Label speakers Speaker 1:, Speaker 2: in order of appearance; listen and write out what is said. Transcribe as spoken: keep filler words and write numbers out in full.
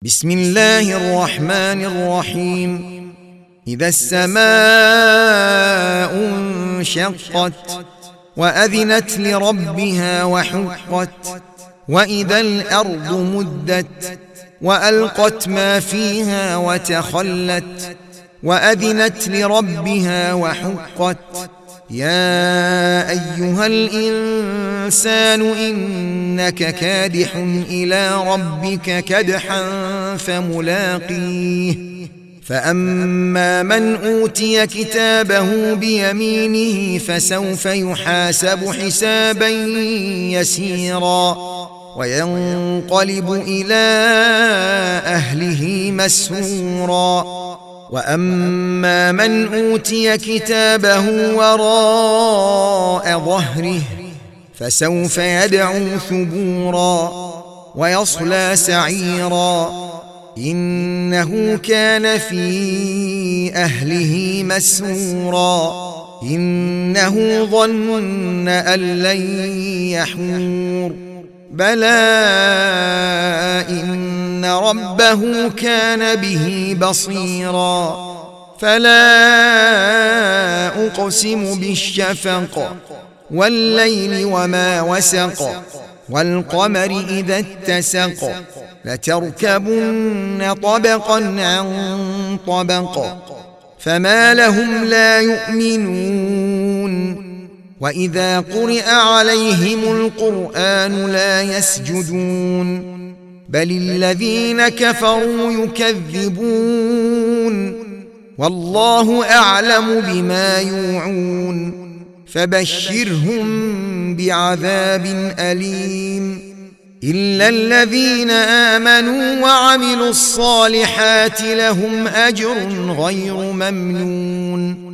Speaker 1: بسم الله الرحمن الرحيم. إذا السماء انشقت وأذنت لربها وحقت وإذا الأرض مدت وألقت ما فيها وتخلت وأذنت لربها وحقت. يا أيها الإنسان إنك كادح إلى ربك كدحا فملاقيه. فأما من أوتي كتابه بيمينه فسوف يحاسب حسابا يسيرا وينقلب إلى أهله مسرورا. وأما من أوتي كتابه وراء ظهره فسوف يدعو ثبورا ويصلى سعيرا إنه كان في أهله مسرورا إنه ظن أن لن يحور بلى إن ربه كان به بصيرا. فلا أقسم بالشفق والليل وما وسق والقمر إذا اتسق لتركبن طبقا عن طبق فما لهم لا يؤمنون وإذا قرئ عليهم القرآن لا يسجدون بل الذين كفروا يكذبون والله أعلم بما يوعون فبشرهم بعذاب أليم إلا الذين آمنوا وعملوا الصالحات لهم أجر غير ممنون.